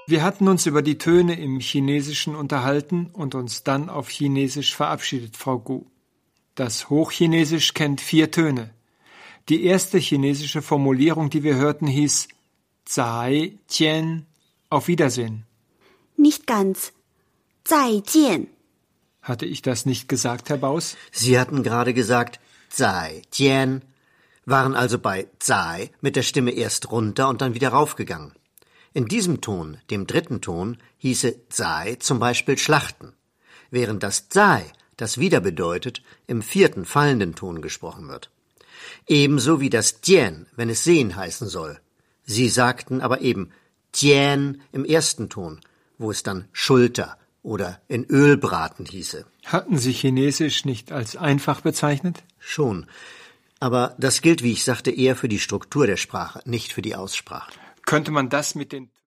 Wir hatten uns über die Töne im Chinesischen unterhalten und uns dann auf Chinesisch verabschiedet, Frau Gu. Das Hochchinesisch kennt 4 Töne. Die erste chinesische Formulierung, die wir hörten, hieß Zai Jian, auf Wiedersehen. Nicht ganz. 再见. Hatte ich das nicht gesagt, Herr Baus? Sie hatten gerade gesagt Zai Jian, waren also bei Zai mit der Stimme erst runter und dann wieder raufgegangen. In diesem Ton, dem 3. Ton, hieße Zai zum Beispiel schlachten, während das Zai, das wieder bedeutet, im 4. fallenden Ton gesprochen wird. Ebenso wie das Jian, wenn es sehen heißen soll. Sie sagten aber eben Jian im 1. Ton, wo es dann Schulter oder in Öl braten hieße. Hatten Sie Chinesisch nicht als einfach bezeichnet? Schon. Aber das gilt, wie ich sagte, eher für die Struktur der Sprache, nicht für die Aussprache. Könnte man das mit den